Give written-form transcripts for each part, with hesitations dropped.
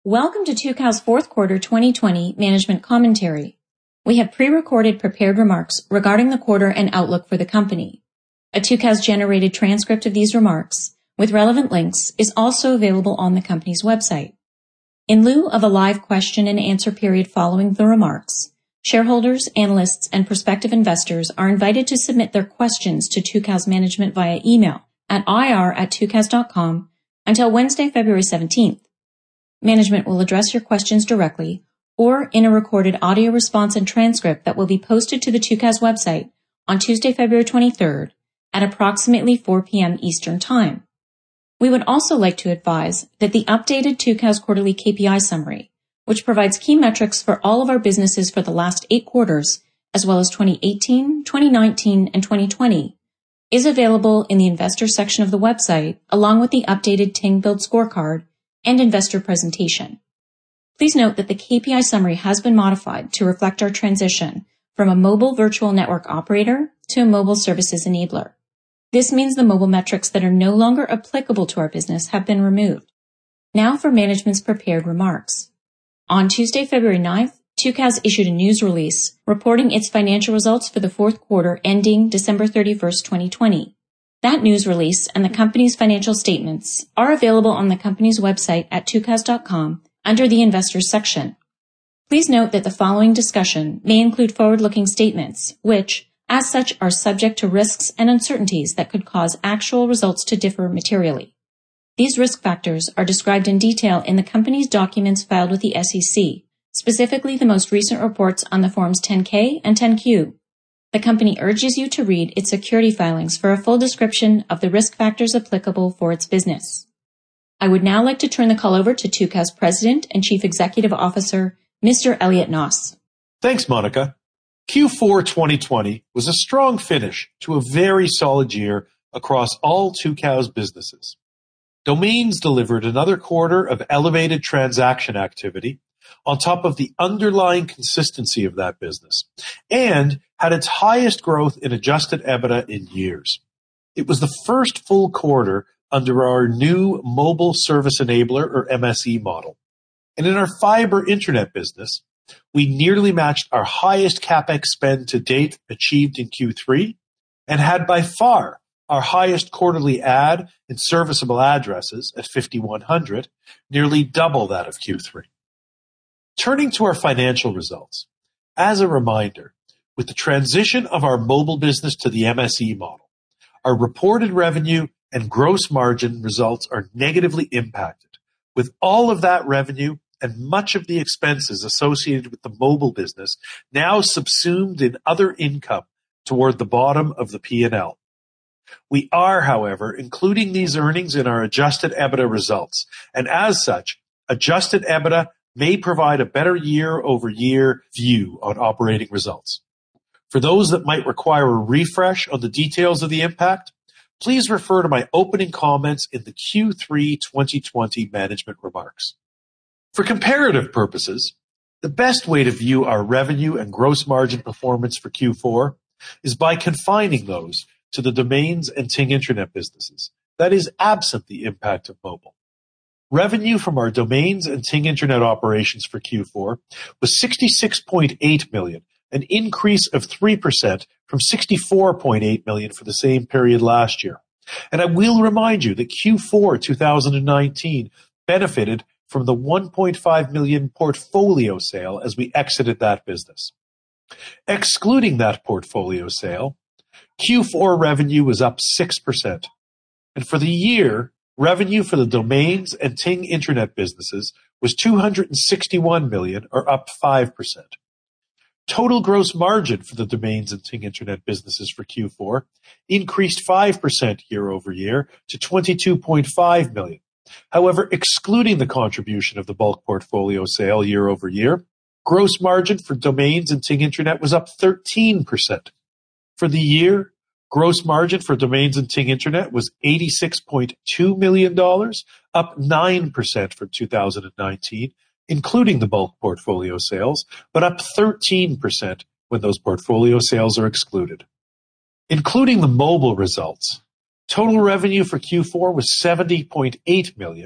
Welcome to Tucows' fourth quarter 2020 management commentary. We have pre-recorded prepared remarks regarding the quarter and outlook for the company. A Tucows-generated transcript of these remarks, with relevant links, is also available on the company's website. In lieu of a live question and answer period following the remarks, shareholders, analysts, and prospective investors are invited to submit their questions to Tucows management via email at ir@tucows.com until Wednesday, February 17th. Management will address your questions directly or in a recorded audio response and transcript that will be posted to the Tucows website on Tuesday, February 23rd at approximately 4 p.m. Eastern Time. We would also like to advise that the updated Tucows quarterly KPI summary, which provides key metrics for all of our businesses for the last 8 quarters, as well as 2018, 2019, and 2020, is available in the investor section of the website, along with the updated Ting Build scorecard and investor presentation. Please note that the KPI summary has been modified to reflect our transition from a mobile virtual network operator to a mobile services enabler. This means the mobile metrics that are no longer applicable to our business have been removed. Now for management's prepared remarks. On Tuesday, February 9th, Tucows issued a news release reporting its financial results for the fourth quarter ending December 31st, 2020. That news release and the company's financial statements are available on the company's website at tucows.com under the Investors section. Please note that the following discussion may include forward-looking statements, which, as such, are subject to risks and uncertainties that could cause actual results to differ materially. These risk factors are described in detail in the company's documents filed with the SEC, specifically the most recent reports on the Forms 10-K and 10-Q. The company urges you to read its security filings for a full description of the risk factors applicable for its business. I would now like to turn the call over to Tucows President and Chief Executive Officer, Mr. Elliot Noss. Thanks, Monica. Q4 2020 was a strong finish to a very solid year across all Tucows businesses. Domains delivered another quarter of elevated transaction activity on top of the underlying consistency of that business, and had its highest growth in adjusted EBITDA in years. It was the first full quarter under our new Mobile Service Enabler, or MSE model. And in our fiber internet business, we nearly matched our highest CapEx spend to date achieved in Q3, and had by far our highest quarterly add in serviceable addresses at 5,100, nearly double that of Q3. Turning to our financial results, as a reminder, with the transition of our mobile business to the MSE model, our reported revenue and gross margin results are negatively impacted, with all of that revenue and much of the expenses associated with the mobile business now subsumed in other income toward the bottom of the P&L. We are, however, including these earnings in our adjusted EBITDA results, and as such, adjusted EBITDA may provide a better year-over-year view on operating results. For those that might require a refresh on the details of the impact, please refer to my opening comments in the Q3 2020 management remarks. For comparative purposes, the best way to view our revenue and gross margin performance for Q4 is by confining those to the domains and Ting Internet businesses, that is, absent the impact of mobile. Revenue from our domains and Ting Internet operations for Q4 was $66.8 million, an increase of 3% from $64.8 million for the same period last year. And I will remind you that Q4 2019 benefited from the $1.5 million portfolio sale as we exited that business. Excluding that portfolio sale, Q4 revenue was up 6%. And for the year, revenue for the domains and Ting Internet businesses was $261 million, or up 5%. Total gross margin for the domains and Ting Internet businesses for Q4 increased 5% year over year to $22.5 million. However, excluding the contribution of the bulk portfolio sale year over year, gross margin for domains and Ting Internet was up 13%. For the year, gross margin for domains and Ting Internet was $86.2 million, up 9% from 2019, including the bulk portfolio sales, but up 13% when those portfolio sales are excluded. Including the mobile results, total revenue for Q4 was $70.8 million,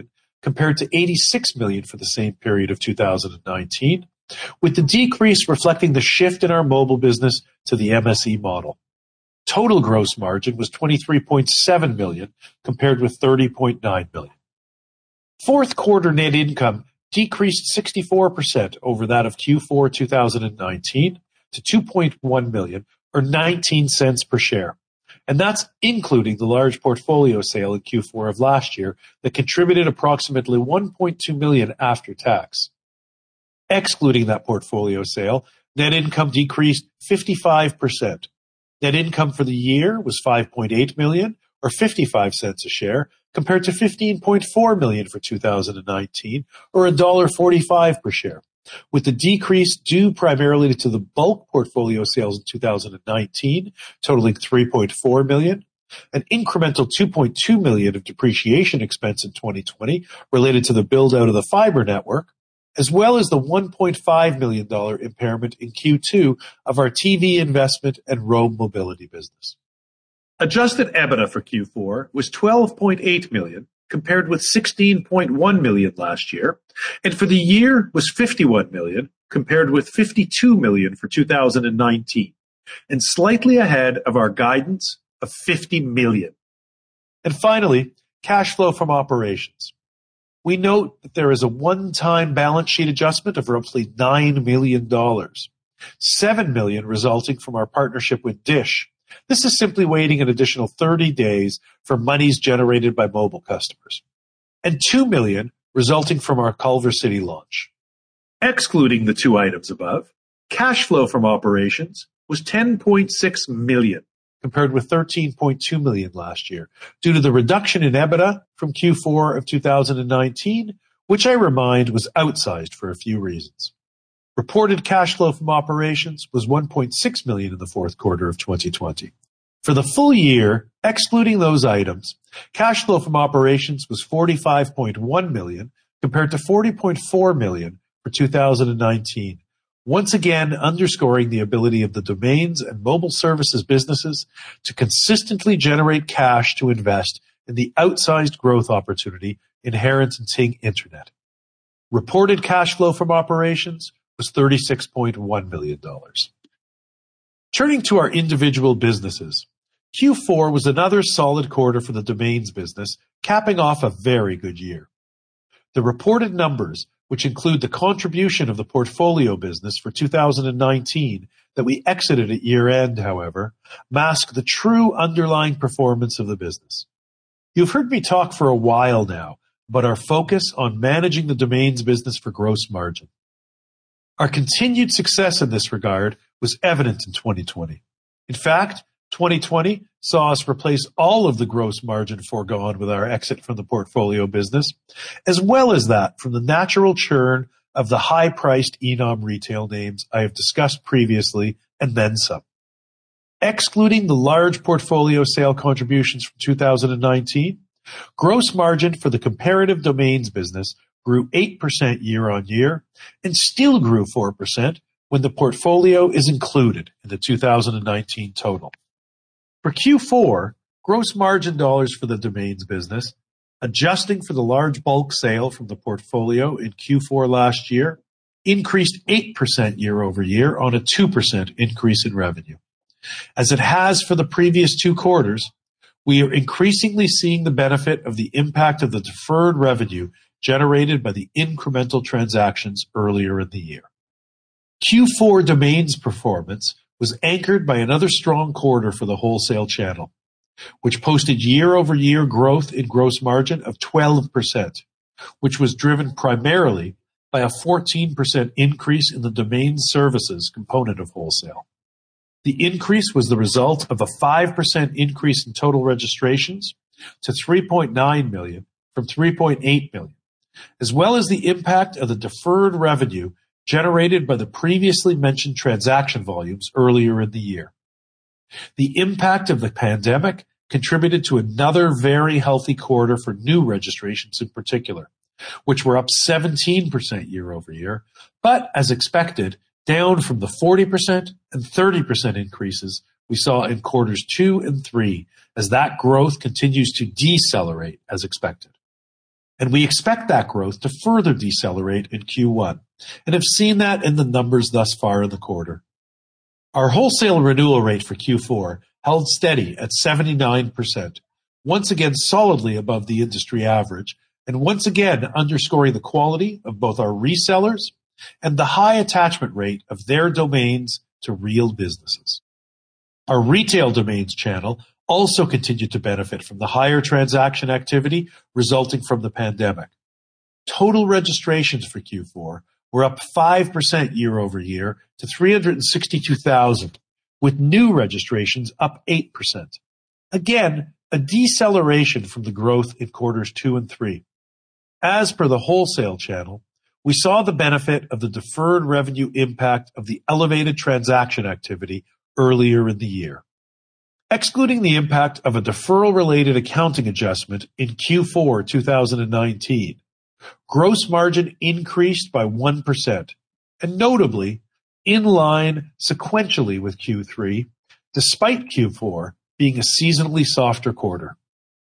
compared to $86 million for the same period of 2019, with the decrease reflecting the shift in our mobile business to the MSE model. Total gross margin was $23.7 million compared with $30.9 million. Fourth quarter net income decreased 64% over that of Q4 2019 to $2.1 million or 19 cents per share. And that's including the large portfolio sale in Q4 of last year that contributed approximately $1.2 million after tax. Excluding that portfolio sale, net income decreased 55%. Net income for the year was $5.8 million or 55 cents a share compared to $15.4 million for 2019 or $1.45 per share, with the decrease due primarily to the bulk portfolio sales in 2019 totaling $3.4 million, an incremental $2.2 million of depreciation expense in 2020 related to the build-out of the fiber network, as well as the $1.5 million impairment in Q2 of our TV investment and Roam Mobility business. Adjusted EBITDA for Q4 was $12.8 million, compared with $16.1 million last year, and for the year was $51 million, compared with $52 million for 2019, and slightly ahead of our guidance of $50 million. And finally, cash flow from operations. We note that there is a one-time balance sheet adjustment of roughly $9 million, $7 million resulting from our partnership with Dish. This is simply waiting an additional 30 days for monies generated by mobile customers, and $2 million resulting from our Culver City launch. Excluding the two items above, cash flow from operations was $10.6 million, compared with $13.2 million last year, due to the reduction in EBITDA from Q4 of 2019, which I remind was outsized for a few reasons. Reported cash flow from operations was $1.6 million in the fourth quarter of 2020. For the full year, excluding those items, cash flow from operations was $45.1 million compared to $40.4 million for 2019, once again underscoring the ability of the domains and mobile services businesses to consistently generate cash to invest in the outsized growth opportunity inherent in Ting Internet. Reported cash flow from operations was $36.1 million. Turning to our individual businesses, Q4 was another solid quarter for the domains business, capping off a very good year. The reported numbers, which include the contribution of the portfolio business for 2019 that we exited at year-end, however, mask the true underlying performance of the business. You've heard me talk for a while now about our focus on managing the domains business for gross margin. Our continued success in this regard was evident in 2020. In fact, 2020 saw us replace all of the gross margin foregone with our exit from the portfolio business, as well as that from the natural churn of the high-priced eNom retail names I have discussed previously, and then some. Excluding the large portfolio sale contributions from 2019, gross margin for the comparative domains business grew 8% year-on-year and still grew 4% when the portfolio is included in the 2019 total. For Q4, gross margin dollars for the domains business, adjusting for the large bulk sale from the portfolio in Q4 last year, increased 8% year-over-year on a 2% increase in revenue. As it has for the previous 2 quarters, we are increasingly seeing the benefit of the impact of the deferred revenue generated by the incremental transactions earlier in the year. Q4 domains performance was anchored by another strong quarter for the wholesale channel, which posted year-over-year growth in gross margin of 12%, which was driven primarily by a 14% increase in the domain services component of wholesale. The increase was the result of a 5% increase in total registrations to 3.9 million from 3.8 million, as well as the impact of the deferred revenue generated by the previously mentioned transaction volumes earlier in the year. The impact of the pandemic contributed to another very healthy quarter for new registrations in particular, which were up 17% year-over-year, but as expected, down from the 40% and 30% increases we saw in quarters 2 and 3, as that growth continues to decelerate as expected. And we expect that growth to further decelerate in Q1, and have seen that in the numbers thus far in the quarter. Our wholesale renewal rate for Q4 held steady at 79%, once again solidly above the industry average, and once again underscoring the quality of both our resellers and the high attachment rate of their domains to real businesses. Our retail domains channel also continued to benefit from the higher transaction activity resulting from the pandemic. Total registrations for Q4 were up 5% year over year to 362,000, with new registrations up 8%. Again, a deceleration from the growth in quarters 2 and 3. As per the wholesale channel, we saw the benefit of the deferred revenue impact of the elevated transaction activity earlier in the year. Excluding the impact of a deferral-related accounting adjustment in Q4 2019, gross margin increased by 1%, and notably, in line sequentially with Q3, despite Q4 being a seasonally softer quarter.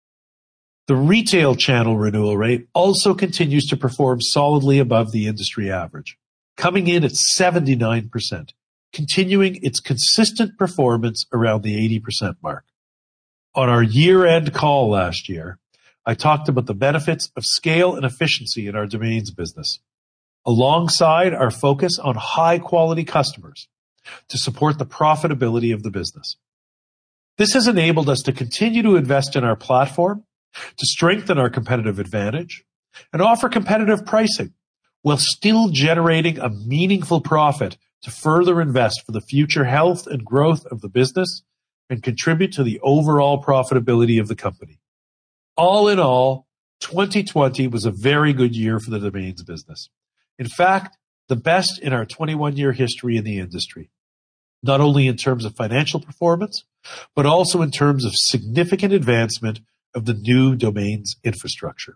The retail channel renewal rate also continues to perform solidly above the industry average, coming in at 79%, continuing its consistent performance around the 80% mark. On our year-end call last year, I talked about the benefits of scale and efficiency in our domains business, alongside our focus on high-quality customers to support the profitability of the business. This has enabled us to continue to invest in our platform, to strengthen our competitive advantage, and offer competitive pricing, while still generating a meaningful profit to further invest for the future health and growth of the business and contribute to the overall profitability of the company. All in all, 2020 was a very good year for the domains business. In fact, the best in our 21-year history in the industry, not only in terms of financial performance, but also in terms of significant advancement of the new domains infrastructure.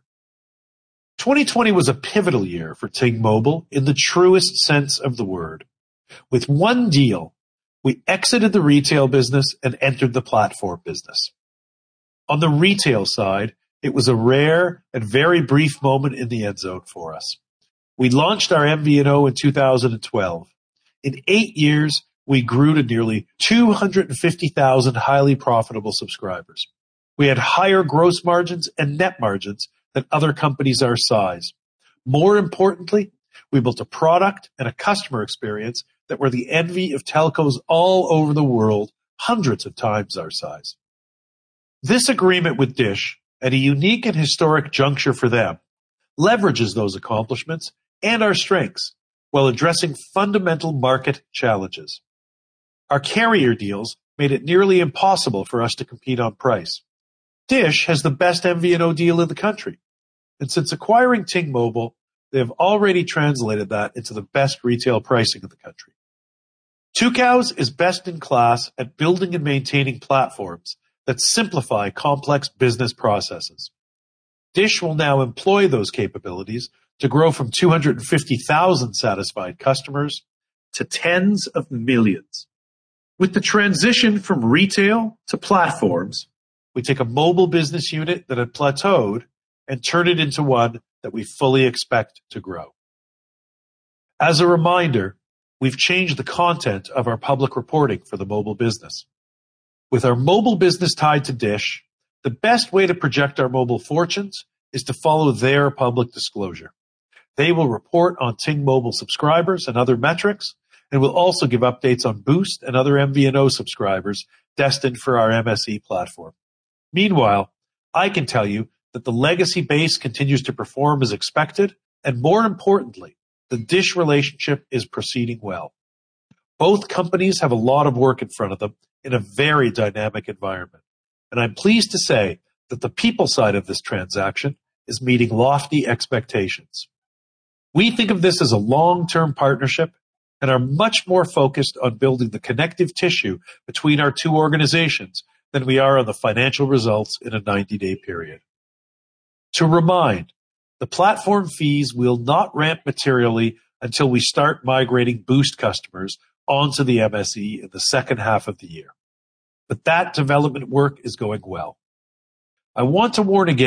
2020 was a pivotal year for Ting Mobile in the truest sense of the word. With one deal, we exited the retail business and entered the platform business. On the retail side, it was a rare and very brief moment in the end zone for us. We launched our MVNO in 2012. In 8 years, we grew to nearly 250,000 highly profitable subscribers. We had higher gross margins and net margins than other companies our size. More importantly, we built a product and a customer experience that were the envy of telcos all over the world, hundreds of times our size. This agreement with Dish, at a unique and historic juncture for them, leverages those accomplishments and our strengths while addressing fundamental market challenges. Our carrier deals made it nearly impossible for us to compete on price. Dish has the best MVNO deal in the country, and since acquiring Ting Mobile, they have already translated that into the best retail pricing in the country. Tucows is best in class at building and maintaining platforms that simplify complex business processes. Dish will now employ those capabilities to grow from 250,000 satisfied customers to tens of millions. With the transition from retail to platforms, we take a mobile business unit that had plateaued and turn it into one that we fully expect to grow. As a reminder, we've changed the content of our public reporting for the mobile business. With our mobile business tied to Dish, the best way to project our mobile fortunes is to follow their public disclosure. They will report on Ting Mobile subscribers and other metrics, and will also give updates on Boost and other MVNO subscribers destined for our MSE platform. Meanwhile, I can tell you that the legacy base continues to perform as expected, and more importantly, the Dish relationship is proceeding well. Both companies have a lot of work in front of them in a very dynamic environment, and I'm pleased to say that the people side of this transaction is meeting lofty expectations. We think of this as a long-term partnership and are much more focused on building the connective tissue between our two organizations than we are on the financial results in a 90-day period. To remind, the platform fees will not ramp materially until we start migrating Boost customers onto the MSE in the second half of the year. But that development work is going well. I want to warn again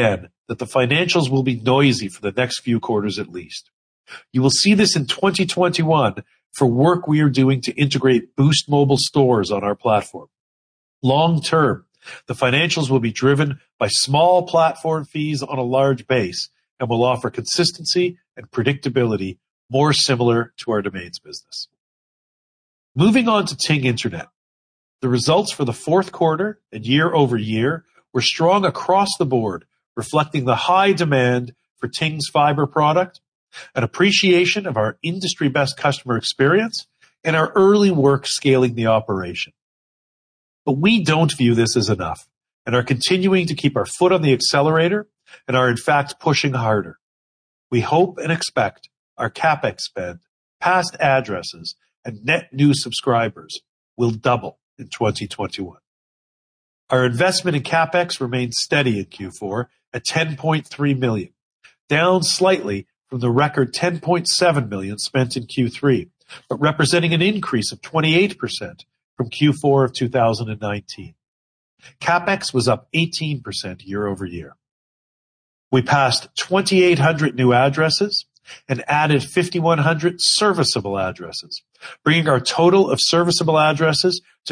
that the financials will be noisy for the next few quarters at least. You will see this in 2021 for work we are doing to integrate Boost Mobile stores on our platform. Long term, the financials will be driven by small platform fees on a large base and will offer consistency and predictability more similar to our domains business. Moving on to Ting Internet. The results for the fourth quarter and year over year were strong across the board, reflecting the high demand for Ting's fiber product, an appreciation of our industry-best customer experience, and our early work scaling the operation. But we don't view this as enough and are continuing to keep our foot on the accelerator and are in fact pushing harder. We hope and expect our CapEx spend, past addresses, and net new subscribers will double in 2021. Our investment in CapEx remained steady in Q4 at $10.3 million, down slightly from the record $10.7 million spent in Q3, but representing an increase of 28% from Q4 of 2019. CapEx was up 18% year over year. We passed 2,800 new addresses and added 5,100 serviceable addresses, bringing our total of serviceable addresses to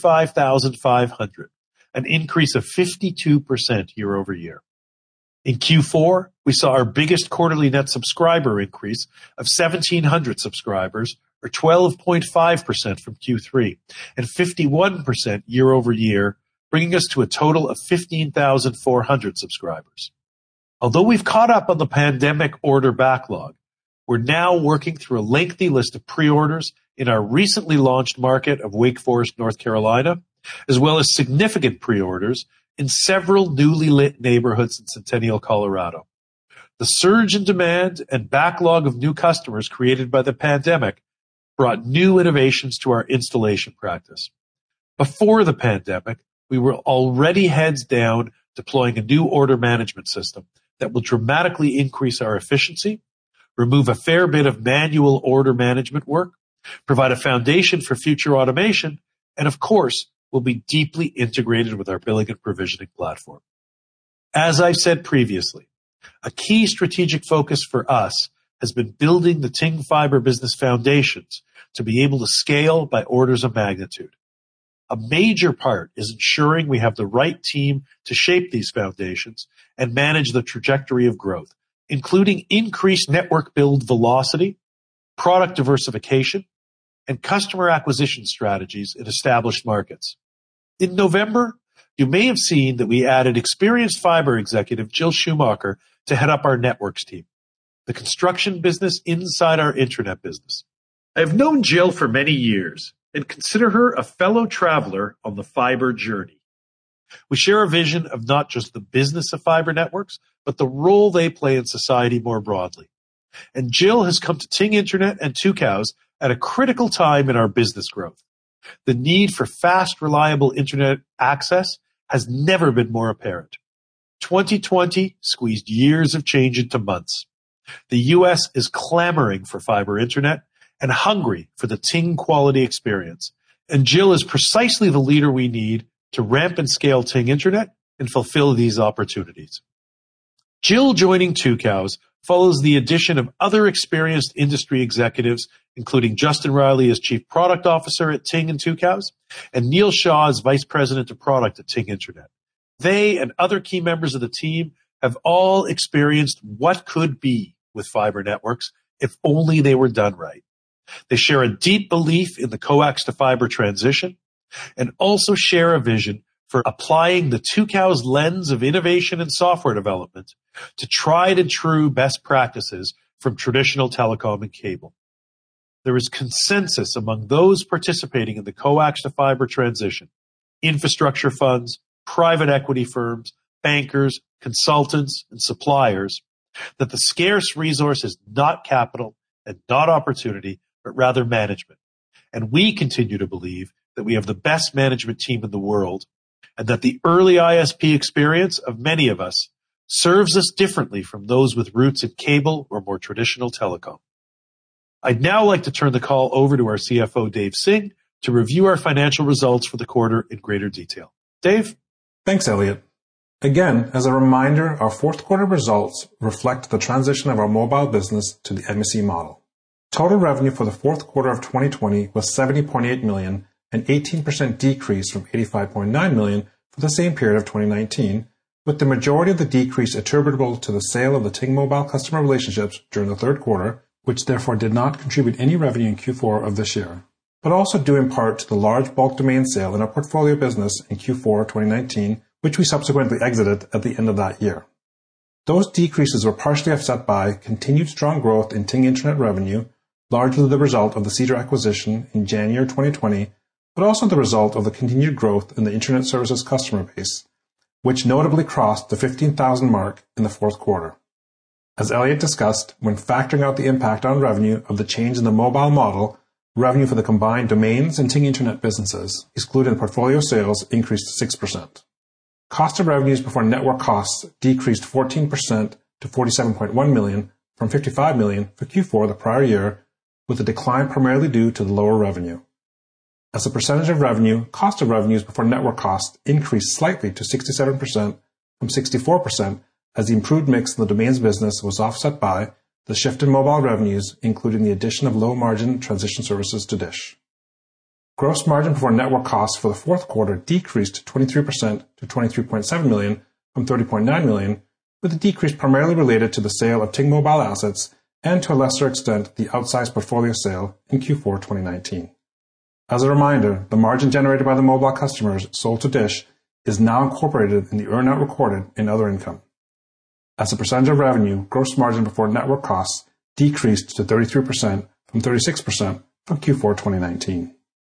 55,500, an increase of 52% year over year. In Q4, we saw our biggest quarterly net subscriber increase of 1,700 subscribers, or 12.5% from Q3, and 51% year over year, bringing us to a total of 15,400 subscribers. Although we've caught up on the pandemic order backlog, we're now working through a lengthy list of pre-orders in our recently launched market of Wake Forest, North Carolina, as well as significant pre-orders in several newly lit neighborhoods in Centennial, Colorado. The surge in demand and backlog of new customers created by the pandemic brought new innovations to our installation practice. Before the pandemic, we were already heads down deploying a new order management system that will dramatically increase our efficiency, remove a fair bit of manual order management work, provide a foundation for future automation, and of course, will be deeply integrated with our billing and provisioning platform. As I've said previously, a key strategic focus for us has been building the Ting Fiber business foundations to be able to scale by orders of magnitude. A major part is ensuring we have the right team to shape these foundations and manage the trajectory of growth, including increased network build velocity, product diversification, and customer acquisition strategies in established markets. In November, you may have seen that we added experienced fiber executive Jill Schumacher to head up our networks team, the construction business inside our internet business. I have known Jill for many years and consider her a fellow traveler on the fiber journey. We share a vision of not just the business of fiber networks, but the role they play in society more broadly. And Jill has come to Ting Internet and Tucows at a critical time in our business growth. The need for fast, reliable internet access has never been more apparent. 2020 squeezed years of change into months. The U.S. is clamoring for fiber internet and hungry for the Ting quality experience. And Jill is precisely the leader we need to ramp and scale Ting Internet and fulfill these opportunities. Jill joining Tucows follows the addition of other experienced industry executives, including Justin Riley as Chief Product Officer at Ting and Tucows, and Neil Shaw as Vice President of Product at Ting Internet. They and other key members of the team have all experienced what could be with fiber networks if only they were done right. They share a deep belief in the coax to fiber transition and also share a vision for applying the Tucows lens of innovation and software development to tried and true best practices from traditional telecom and cable. There is consensus among those participating in the coax to fiber transition, infrastructure funds, private equity firms, bankers, consultants, and suppliers, that the scarce resource is not capital and not opportunity, but rather management. And we continue to believe that we have the best management team in the world, and that the early ISP experience of many of us serves us differently from those with roots in cable or more traditional telecom. I'd now like to turn the call over to our CFO, Dave Singh, to review our financial results for the quarter in greater detail. Dave? Thanks, Elliot. Again, as a reminder, our fourth quarter results reflect the transition of our mobile business to the MSE model. Total revenue for the fourth quarter of 2020 was $70.8 million, an 18% decrease from $85.9 million for the same period of 2019, with the majority of the decrease attributable to the sale of the Ting Mobile customer relationships during the third quarter, which therefore did not contribute any revenue in Q4 of this year, but also due in part to the large bulk domain sale in our portfolio business in Q4 2019, which we subsequently exited at the end of that year. Those decreases were partially offset by continued strong growth in Ting Internet revenue, largely the result of the Cedar acquisition in January 2020, but also the result of the continued growth in the Internet services customer base, which notably crossed the 15,000 mark in the fourth quarter. As Elliot discussed, when factoring out the impact on revenue of the change in the mobile model, revenue for the combined domains and Ting Internet businesses, excluding portfolio sales, increased 6%. Cost of revenues before network costs decreased 14% to $47.1 million from $55 million for Q4 the prior year, with the decline primarily due to the lower revenue. As a percentage of revenue, cost of revenues before network costs increased slightly to 67% from 64%, as the improved mix in the domains business was offset by the shift in mobile revenues, including the addition of low-margin transition services to Dish. Gross margin before network costs for the fourth quarter decreased 23% to $23.7 million from $30.9 million, with the decrease primarily related to the sale of Ting Mobile assets and, to a lesser extent, the outsized portfolio sale in Q4 2019. As a reminder, the margin generated by the mobile customers sold to Dish is now incorporated in the earnout recorded in other income. As a percentage of revenue, gross margin before network costs decreased to 33% from 36% from Q4 2019.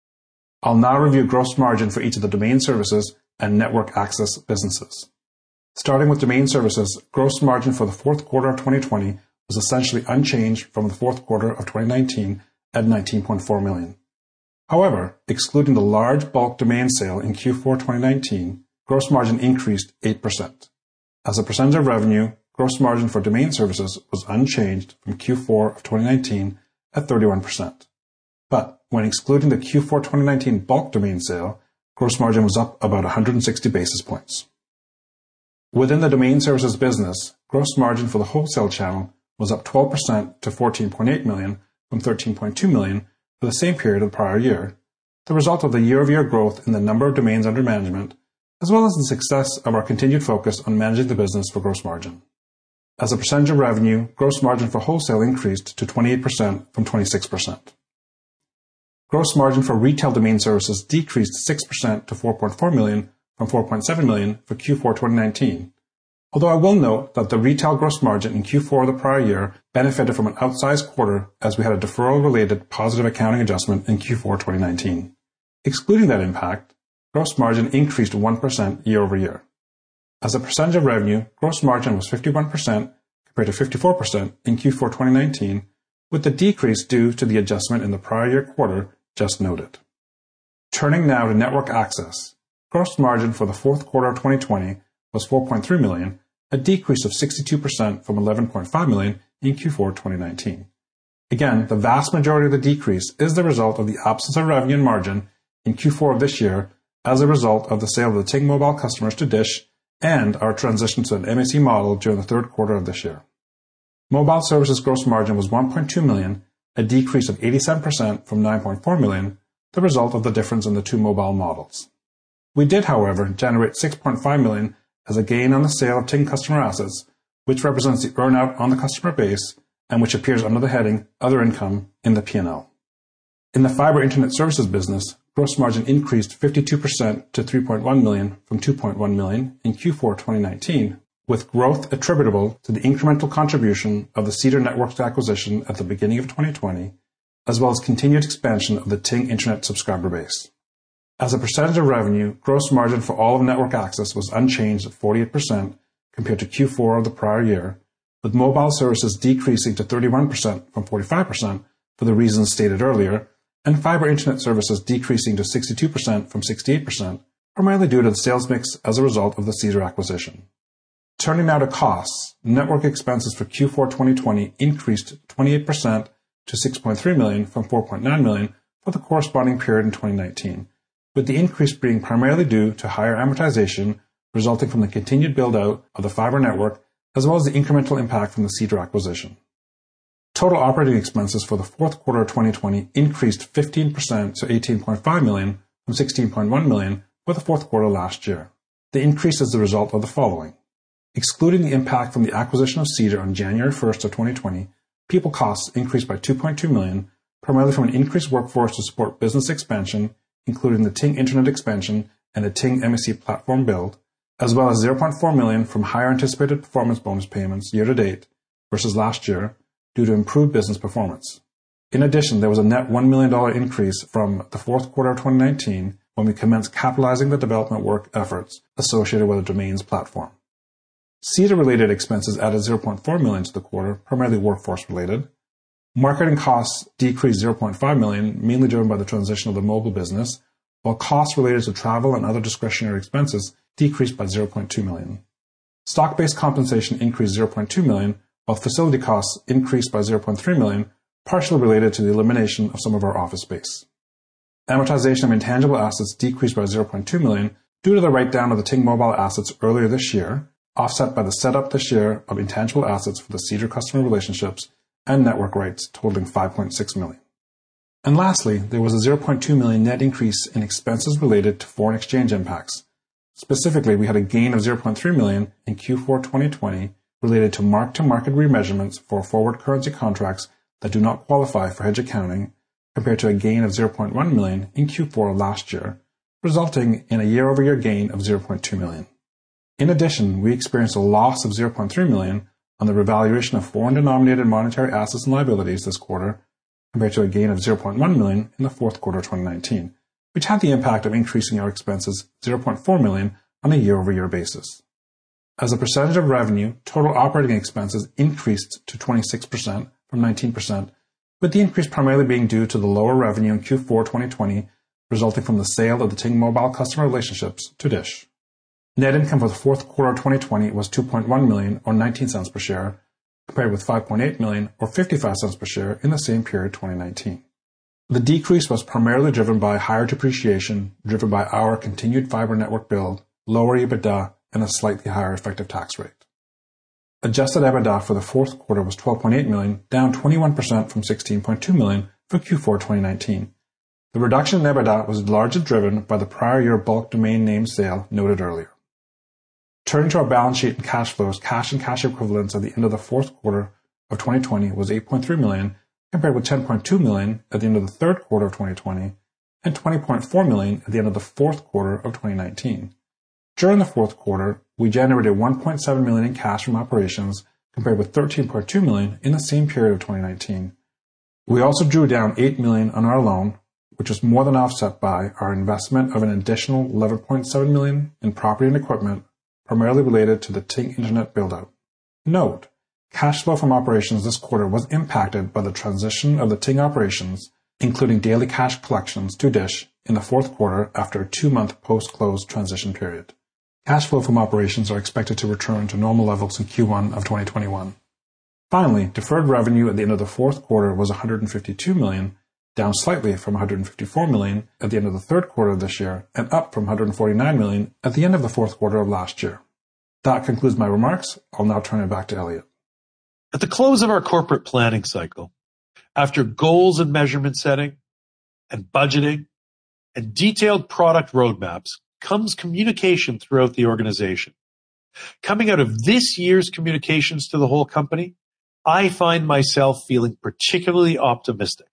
I'll now review gross margin for each of the domain services and network access businesses. Starting with domain services, gross margin for the fourth quarter of 2020 was essentially unchanged from the fourth quarter of 2019 at $19.4 million. However, excluding the large bulk domain sale in Q4 2019, gross margin increased 8%. As a percentage of revenue, gross margin for domain services was unchanged from Q4 of 2019 at 31%. But when excluding the Q4 2019 bulk domain sale, gross margin was up about 160 basis points. Within the domain services business, gross margin for the wholesale channel was up 12% to $14.8 million from $13.2 million for the same period of the prior year, the result of the year-over-year growth in the number of domains under management, as well as the success of our continued focus on managing the business for gross margin. As a percentage of revenue, gross margin for wholesale increased to 28% from 26%. Gross margin for retail domain services decreased 6% to $4.4 million from $4.7 million for Q4 2019, although I will note that the retail gross margin in Q4 of the prior year benefited from an outsized quarter as we had a deferral-related positive accounting adjustment in Q4 2019. Excluding that impact, gross margin increased 1% year over year. As a percentage of revenue, gross margin was 51% compared to 54% in Q4 2019, with the decrease due to the adjustment in the prior year quarter just noted. Turning now to network access, gross margin for the fourth quarter of 2020 was $4.3 million, a decrease of 62% from $11.5 million in Q4 2019. Again, the vast majority of the decrease is the result of the absence of revenue and margin in Q4 of this year as a result of the sale of the Ting Mobile customers to Dish and our transition to an MSE model during the third quarter of this year. Mobile services gross margin was $1.2 million, a decrease of 87% from $9.4 million, the result of the difference in the two mobile models. We did, however, generate $6.5 million as a gain on the sale of Ting customer assets, which represents the earnout on the customer base and which appears under the heading Other Income in the P&L. In the fiber internet services business, gross margin increased 52% to $3.1 million from $2.1 million in Q4 2019, with growth attributable to the incremental contribution of the Cedar Networks acquisition at the beginning of 2020, as well as continued expansion of the Ting Internet subscriber base. As a percentage of revenue, gross margin for all of network access was unchanged at 48% compared to Q4 of the prior year, with mobile services decreasing to 31% from 45% for the reasons stated earlier, and fiber internet services decreasing to 62% from 68%, primarily due to the sales mix as a result of the Cedar acquisition. Turning now to costs, network expenses for Q4 2020 increased 28% to $6.3 million from $4.9 million for the corresponding period in 2019, with the increase being primarily due to higher amortization resulting from the continued build-out of the fiber network, as well as the incremental impact from the Cedar acquisition. Total operating expenses for the fourth quarter of 2020 increased 15% to $18.5 million from $16.1 million for the fourth quarter last year. The increase is the result of the following. Excluding the impact from the acquisition of Cedar on January 1st of 2020, people costs increased by $2.2 million, primarily from an increased workforce to support business expansion, including the Ting Internet expansion and the Ting MSC platform build, as well as $0.4 million from higher anticipated performance bonus payments year to date versus last year due to improved business performance. In addition, there was a net $1 million increase from the fourth quarter of 2019 when we commenced capitalizing the development work efforts associated with the domains platform. Cedar-related expenses added $0.4 million to the quarter, primarily workforce-related. Marketing costs decreased $0.5 million, mainly driven by the transition of the mobile business, while costs related to travel and other discretionary expenses decreased by $0.2 million. Stock-based compensation increased $0.2 million, while facility costs increased by $0.3 million, partially related to the elimination of some of our office space. Amortization of intangible assets decreased by $0.2 million due to the write-down of the Ting Mobile assets earlier this year, offset by the setup this year of intangible assets for the Cedar customer relationships and network rights totaling $5.6 million. And lastly, there was a $0.2 million net increase in expenses related to foreign exchange impacts. Specifically, we had a gain of $0.3 million in Q4 2020 related to mark-to-market remeasurements for forward currency contracts that do not qualify for hedge accounting, compared to a gain of $0.1 million in Q4 of last year, resulting in a year-over-year gain of $0.2 million. In addition, we experienced a loss of $0.3 million on the revaluation of foreign-denominated monetary assets and liabilities this quarter, compared to a gain of $0.1 million in the fourth quarter of 2019, which had the impact of increasing our expenses $0.4 million on a year-over-year basis. As a percentage of revenue, total operating expenses increased to 26% from 19%, with the increase primarily being due to the lower revenue in Q4 2020 resulting from the sale of the Ting Mobile customer relationships to Dish. Net income for the fourth quarter of 2020 was $2.1 million or 19 cents per share, compared with $5.8 million or 55 cents per share in the same period 2019. The decrease was primarily driven by higher depreciation, driven by our continued fiber network build, lower EBITDA, and a slightly higher effective tax rate. Adjusted EBITDA for the fourth quarter was $12.8 million, down 21% from $16.2 million for Q4 2019. The reduction in EBITDA was largely driven by the prior year bulk domain name sale noted earlier. Turning to our balance sheet and cash flows, cash and cash equivalents at the end of the fourth quarter of 2020 was $8.3 million, compared with $10.2 million at the end of the third quarter of 2020 and $20.4 million at the end of the fourth quarter of 2019. During the fourth quarter, we generated $1.7 million in cash from operations, compared with $13.2 million in the same period of 2019. We also drew down $8 million on our loan, which was more than offset by our investment of an additional $11.7 million in property and equipment, primarily related to the Ting Internet build-out. Note, cash flow from operations this quarter was impacted by the transition of the Ting operations, including daily cash collections to Dish in the fourth quarter after a 2-month post-close transition period. Cash flow from operations are expected to return to normal levels in Q1 of 2021. Finally, deferred revenue at the end of the fourth quarter was $152 million, down slightly from $154 million at the end of the third quarter of this year, and up from $149 million at the end of the fourth quarter of last year. That concludes my remarks. I'll now turn it back to Elliot. At the close of our corporate planning cycle, after goals and measurement setting, and budgeting, and detailed product roadmaps, comes communication throughout the organization. Coming out of this year's communications to the whole company, I find myself feeling particularly optimistic.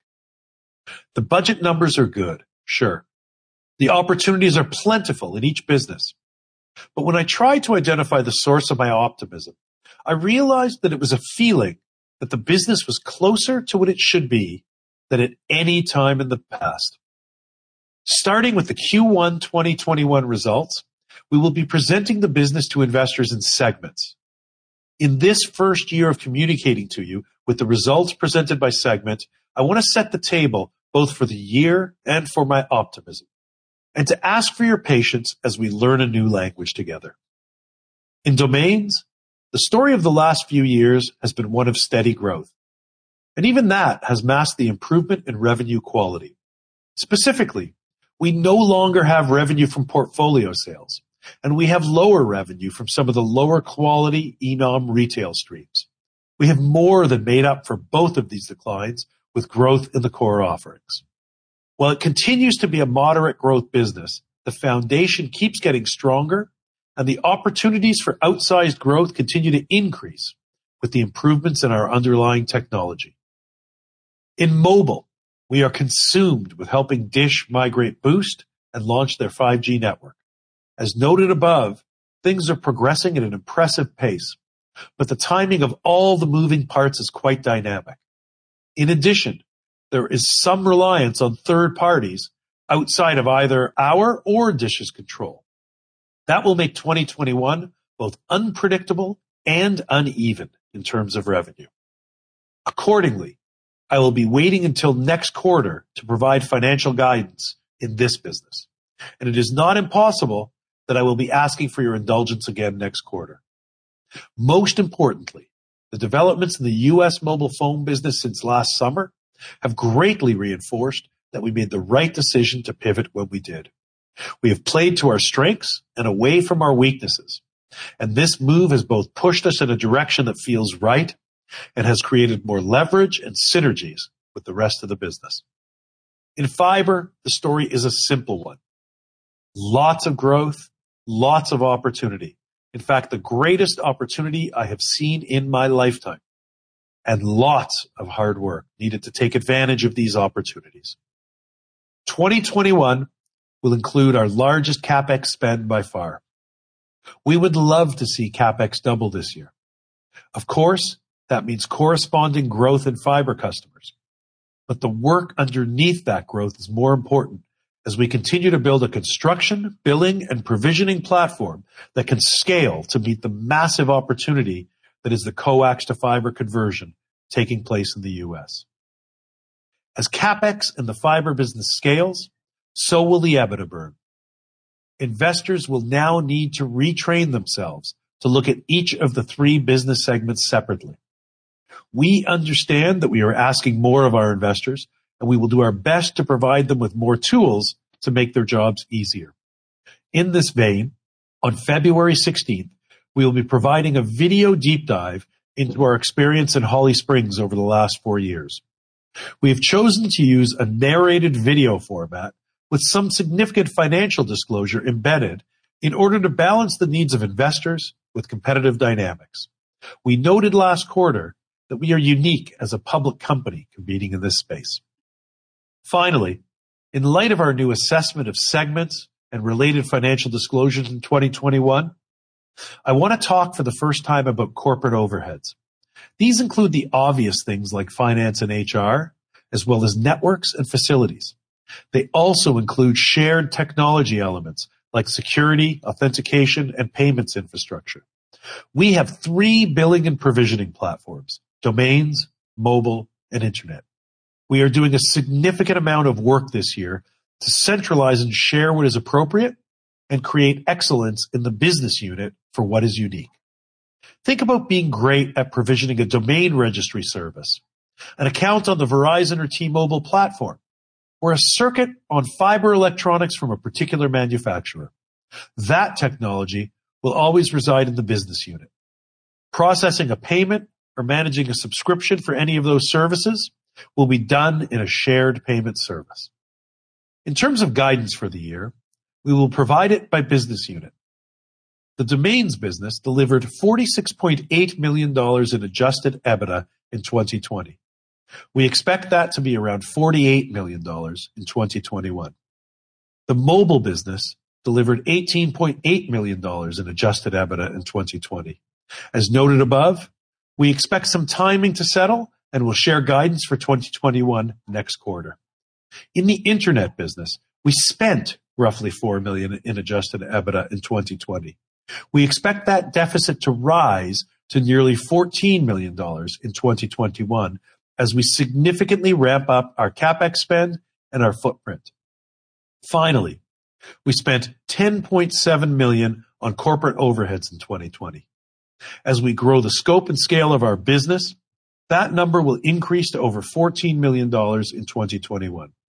The budget numbers are good, sure. The opportunities are plentiful in each business. But when I tried to identify the source of my optimism, I realized that it was a feeling that the business was closer to what it should be than at any time in the past. Starting with the Q1 2021 results, we will be presenting the business to investors in segments. In this first year of communicating to you with the results presented by segment, I want to set the table both for the year and for my optimism, and to ask for your patience as we learn a new language together. In domains, the story of the last few years has been one of steady growth, and even that has masked the improvement in revenue quality. Specifically, we no longer have revenue from portfolio sales, and we have lower revenue from some of the lower quality eNom retail streams. We have more than made up for both of these declines with growth in the core offerings. While it continues to be a moderate growth business, the foundation keeps getting stronger, and the opportunities for outsized growth continue to increase with the improvements in our underlying technology. In mobile, we are consumed with helping Dish migrate Boost and launch their 5G network. As noted above, things are progressing at an impressive pace, but the timing of all the moving parts is quite dynamic. In addition, there is some reliance on third parties outside of either our or Dish's control. That will make 2021 both unpredictable and uneven in terms of revenue. Accordingly, I will be waiting until next quarter to provide financial guidance in this business, and it is not impossible that I will be asking for your indulgence again next quarter. Most importantly, the developments in the U.S. mobile phone business since last summer have greatly reinforced that we made the right decision to pivot when we did. We have played to our strengths and away from our weaknesses, and this move has both pushed us in a direction that feels right and has created more leverage and synergies with the rest of the business. In fiber, the story is a simple one. Lots of growth, lots of opportunity. In fact, the greatest opportunity I have seen in my lifetime, and lots of hard work needed to take advantage of these opportunities. 2021 will include our largest CapEx spend by far. We would love to see CapEx double this year. Of course, that means corresponding growth in fiber customers. But the work underneath that growth is more important as we continue to build a construction, billing, and provisioning platform that can scale to meet the massive opportunity that is the coax to fiber conversion taking place in the U.S. As CapEx and the fiber business scales, so will the EBITDA burn. Investors will now need to retrain themselves to look at each of the three business segments separately. We understand that we are asking more of our investors, and we will do our best to provide them with more tools to make their jobs easier. In this vein, on February 16th, we will be providing a video deep dive into our experience in Holly Springs over the last 4 years. We have chosen to use a narrated video format with some significant financial disclosure embedded in order to balance the needs of investors with competitive dynamics. We noted last quarter that we are unique as a public company competing in this space. Finally, in light of our new assessment of segments and related financial disclosures in 2021, I want to talk for the first time about corporate overheads. These include the obvious things like finance and HR, as well as networks and facilities. They also include shared technology elements like security, authentication, and payments infrastructure. We have 3 billing and provisioning platforms: domains, mobile, and internet. We are doing a significant amount of work this year to centralize and share what is appropriate and create excellence in the business unit for what is unique. Think about being great at provisioning a domain registry service, an account on the Verizon or T-Mobile platform, or a circuit on fiber electronics from a particular manufacturer. That technology will always reside in the business unit. Processing a payment or managing a subscription for any of those services will be done in a shared payment service. In terms of guidance for the year, we will provide it by business unit. The domains business delivered $46.8 million in adjusted EBITDA in 2020. We expect that to be around $48 million in 2021. The mobile business delivered $18.8 million in adjusted EBITDA in 2020. As noted above, we expect some timing to settle and will share guidance for 2021 next quarter. In the internet business, we spent roughly $4 million in adjusted EBITDA in 2020. We expect that deficit to rise to nearly $14 million in 2021 as we significantly ramp up our CapEx spend and our footprint. Finally, we spent $10.7 million on corporate overheads in 2020. As we grow the scope and scale of our business, that number will increase to over $14 million in 2021.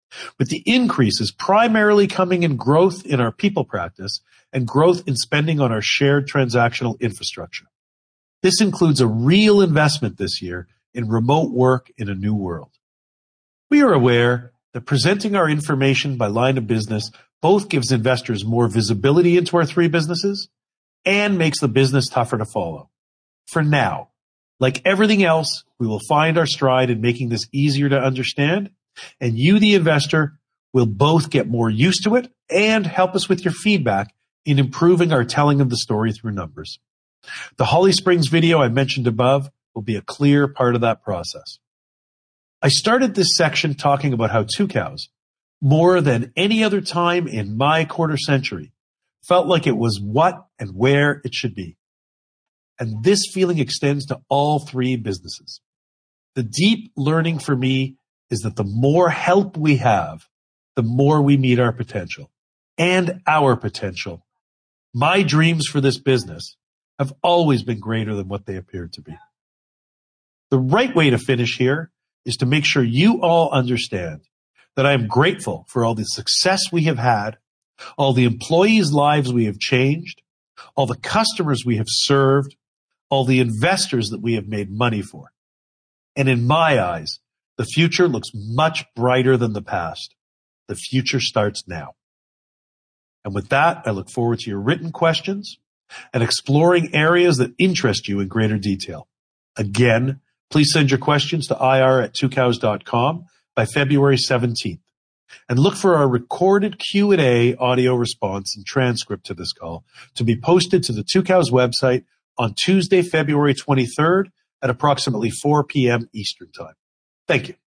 with the increases primarily coming in growth in our people practice and growth in spending on our shared transactional infrastructure. This includes a real investment this year in remote work in a new world. We are aware that presenting our information by line of business both gives investors more visibility into our three businesses and makes the business tougher to follow. For now, like everything else, we will find our stride in making this easier to understand, and you, the investor, will both get more used to it and help us with your feedback in improving our telling of the story through numbers. The Holly Springs video I mentioned above will be a clear part of that process. I started this section talking about how Tucows, more than any other time in my quarter century, felt like it was what and where it should be. And this feeling extends to all three businesses. The deep learning for me is that the more help we have, the more we meet our potential. And our potential. My dreams for this business have always been greater than what they appeared to be. The right way to finish here is to make sure you all understand that I am grateful for all the success we have had, all the employees' lives we have changed, all the customers we have served, all the investors that we have made money for. And in my eyes, the future looks much brighter than the past. The future starts now. And with that, I look forward to your written questions and exploring areas that interest you in greater detail. Again, please send your questions to ir@tucows.com by February 17th. And look for our recorded Q&A audio response and transcript to this call to be posted to the Tucows website on Tuesday, February 23rd at approximately 4 p.m. Eastern Time. Thank you.